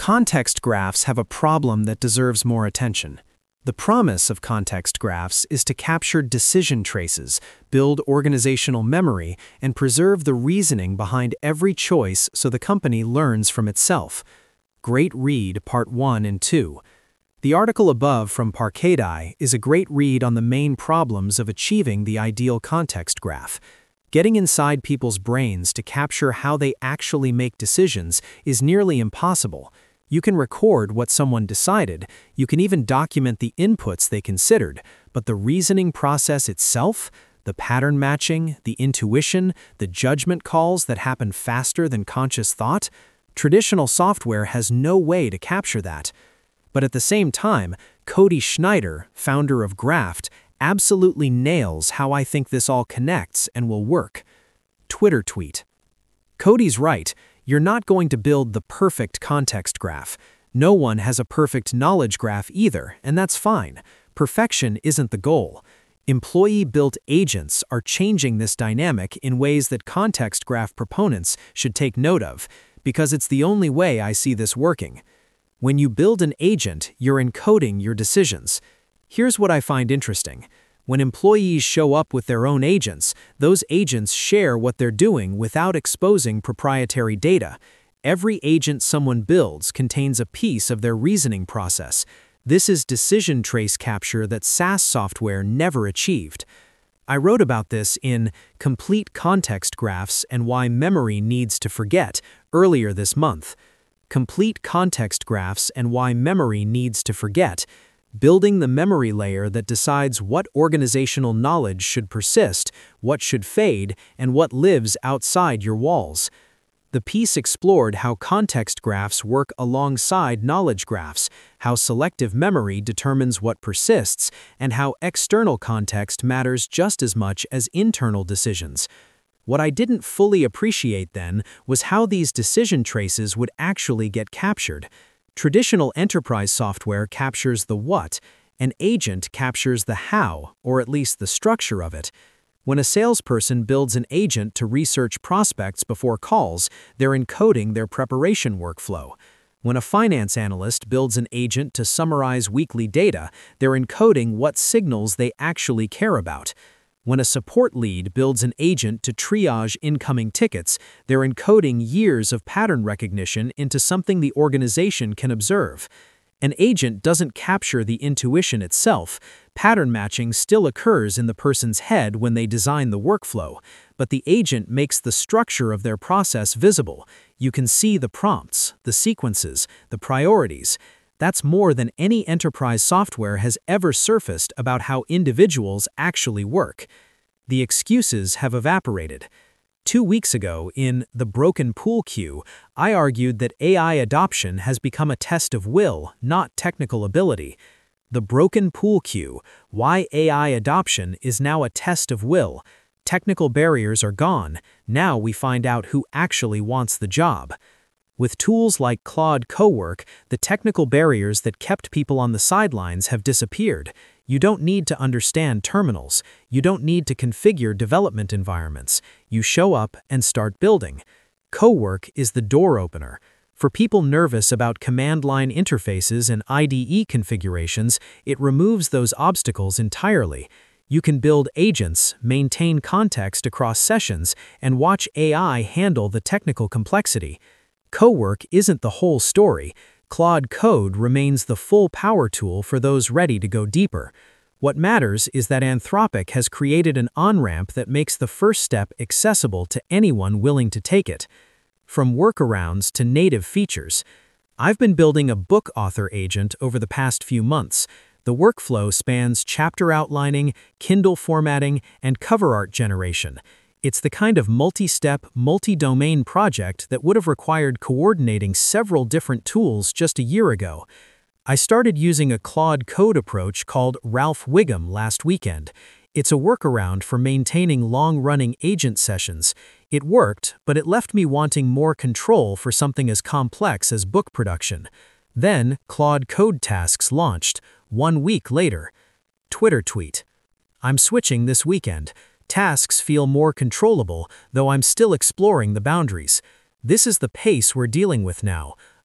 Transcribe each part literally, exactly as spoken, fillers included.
Context graphs have a problem that deserves more attention. The promise of context graphs is to capture decision traces, build organizational memory, and preserve the reasoning behind every choice so the company learns from itself. Great read Part one and two. The article above from Parkadai is a great read on the main problems of achieving the ideal context graph. Getting inside people's brains to capture how they actually make decisions is nearly impossible. You can record what someone decided, you can even document the inputs they considered, but the reasoning process itself, the pattern matching, the intuition, the judgment calls that happen faster than conscious thought, traditional software has no way to capture that. But at the same time, Cody Schneider, founder of Graft, absolutely nails how I think this all connects and will work. Twitter tweet. Cody's right. You're not going to build the perfect context graph. No one has a perfect knowledge graph either, and that's fine. Perfection isn't the goal. Employee-built agents are changing this dynamic in ways that context graph proponents should take note of, because it's the only way I see this working. When you build an agent, you're encoding your decisions. Here's what I find interesting. When employees show up with their own agents, those agents share what they're doing without exposing proprietary data. Every agent someone builds contains a piece of their reasoning process. This is decision trace capture that SaaS software never achieved. I wrote about this in Complete Context Graphs and Why Memory Needs to Forget earlier this month. Complete Context Graphs and Why Memory Needs to Forget. Building the memory layer that decides what organizational knowledge should persist, what should fade, and what lives outside your walls. The piece explored how context graphs work alongside knowledge graphs, how selective memory determines what persists, and how external context matters just as much as internal decisions. What I didn't fully appreciate then was how these decision traces would actually get captured. Traditional enterprise software captures the what, an agent captures the how, or at least the structure of it. When a salesperson builds an agent to research prospects before calls, they're encoding their preparation workflow. When a finance analyst builds an agent to summarize weekly data, they're encoding what signals they actually care about. When a support lead builds an agent to triage incoming tickets, they're encoding years of pattern recognition into something the organization can observe. An agent doesn't capture the intuition itself. Pattern matching still occurs in the person's head when they design the workflow, but the agent makes the structure of their process visible. You can see the prompts, the sequences, the priorities. That's more than any enterprise software has ever surfaced about how individuals actually work. The excuses have evaporated. Two weeks ago, in The Broken Pool Cue, I argued that A I adoption has become a test of will, not technical ability. The Broken Pool Cue, Why A I Adoption is Now a Test of Will. Technical barriers are gone. Now we find out who actually wants the job. With tools like Claude Cowork, the technical barriers that kept people on the sidelines have disappeared. You don't need to understand terminals. You don't need to configure development environments. You show up and start building. Cowork is the door opener. For people nervous about command line interfaces and I D E configurations, it removes those obstacles entirely. You can build agents, maintain context across sessions, and watch A I handle the technical complexity. Cowork isn't the whole story. Claude Code remains the full power tool for those ready to go deeper. What matters is that Anthropic has created an on-ramp that makes the first step accessible to anyone willing to take it. From workarounds to native features. I've been building a book author agent over the past few months. The workflow spans chapter outlining, Kindle formatting, and cover art generation. It's the kind of multi-step, multi-domain project that would have required coordinating several different tools just a year ago. I started using a Claude Code approach called Ralph Wiggum last weekend. It's a workaround for maintaining long-running agent sessions. It worked, but it left me wanting more control for something as complex as book production. Then, Claude Code Tasks launched, one week later. Twitter tweet. I'm switching this weekend. Tasks feel more controllable, though I'm still exploring the boundaries. This is the pace we're dealing with now.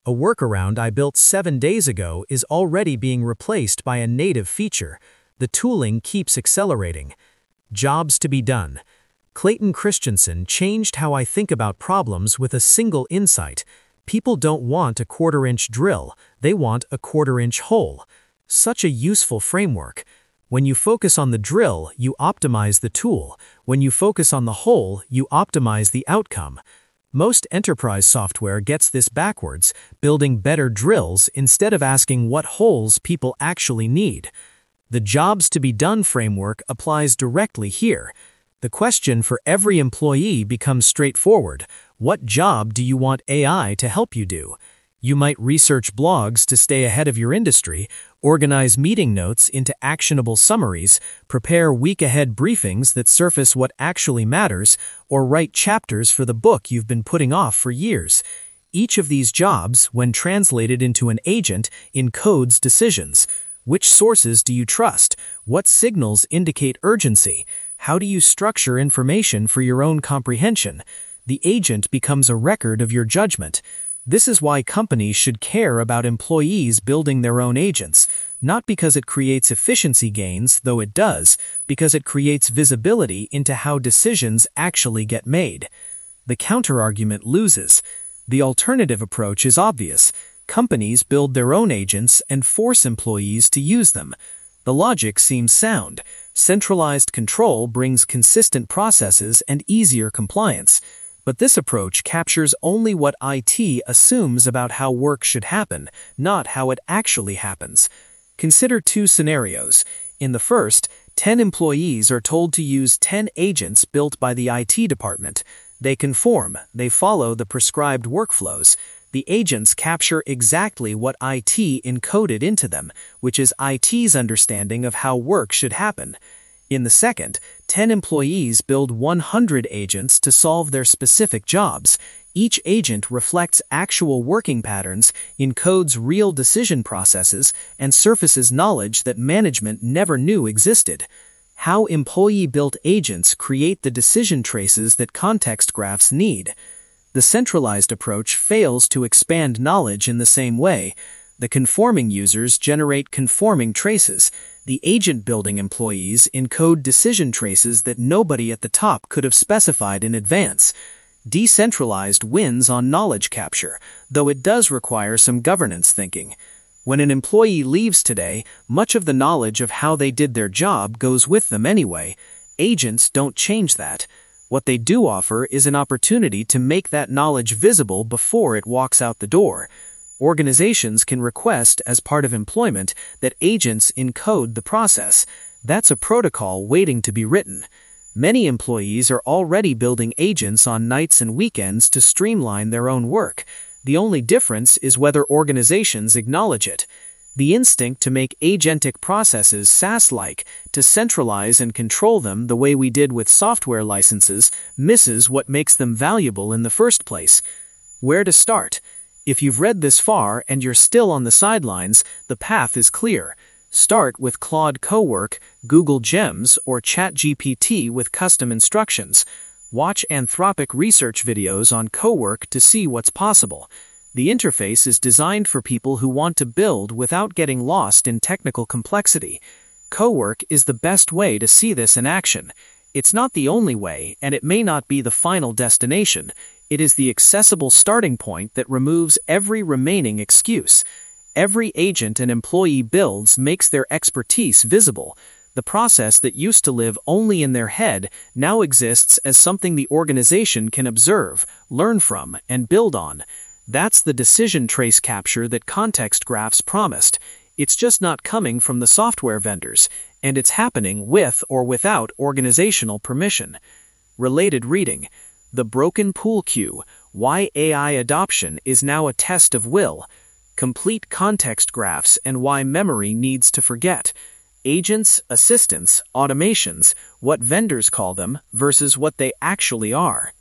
A workaround I built seven days ago is already being replaced by a native feature. The tooling keeps accelerating. Jobs to be done. Clayton Christensen changed how I think about problems with a single insight. People don't want a quarter-inch drill, they want a quarter-inch hole. Such a useful framework. When you focus on the drill, you optimize the tool. When you focus on the hole, you optimize the outcome. Most enterprise software gets this backwards, building better drills instead of asking what holes people actually need. The jobs to be done framework applies directly here. The question for every employee becomes straightforward. What job do you want A I to help you do? You might research blogs to stay ahead of your industry, organize meeting notes into actionable summaries, prepare week-ahead briefings that surface what actually matters, or write chapters for the book you've been putting off for years. Each of these jobs, when translated into an agent, encodes decisions. Which sources do you trust? What signals indicate urgency? How do you structure information for your own comprehension? The agent becomes a record of your judgment. This is why companies should care about employees building their own agents, not because it creates efficiency gains, though it does, because it creates visibility into how decisions actually get made. The counterargument loses. The alternative approach is obvious. Companies build their own agents and force employees to use them. The logic seems sound. Centralized control brings consistent processes and easier compliance. But this approach captures only what I T assumes about how work should happen, not how it actually happens. Consider two scenarios. In the first, ten employees are told to use ten agents built by the I T department. They conform, they follow the prescribed workflows. The agents capture exactly what I T encoded into them, which is I T's understanding of how work should happen. In the second, ten employees build one hundred agents to solve their specific jobs. Each agent reflects actual working patterns, encodes real decision processes, and surfaces knowledge that management never knew existed. How employee-built agents create the decision traces that context graphs need. The centralized approach fails to expand knowledge in the same way. The conforming users generate conforming traces. The agent-building employees encode decision traces that nobody at the top could have specified in advance. Decentralized wins on knowledge capture, though it does require some governance thinking. When an employee leaves today, much of the knowledge of how they did their job goes with them anyway. Agents don't change that. What they do offer is an opportunity to make that knowledge visible before it walks out the door. Organizations can request, as part of employment, that agents encode the process. That's a protocol waiting to be written. Many employees are already building agents on nights and weekends to streamline their own work. The only difference is whether organizations acknowledge it. The instinct to make agentic processes SaaS-like, to centralize and control them the way we did with software licenses, misses what makes them valuable in the first place. Where to start? If you've read this far and you're still on the sidelines, the path is clear. Start with Claude Cowork, Google Gems, or ChatGPT with custom instructions. Watch Anthropic research videos on Cowork to see what's possible. The interface is designed for people who want to build without getting lost in technical complexity. Cowork is the best way to see this in action. It's not the only way, and it may not be the final destination. It is the accessible starting point that removes every remaining excuse. Every agent an employee builds makes their expertise visible. The process that used to live only in their head now exists as something the organization can observe, learn from, and build on. That's the decision trace capture that context graphs promised. It's just not coming from the software vendors, and it's happening with or without organizational permission. Related reading. The Broken Pool Queue, Why A I Adoption is Now a Test of Will. Complete context graphs and why memory needs to forget. Agents, assistants, automations, what vendors call them versus what they actually are.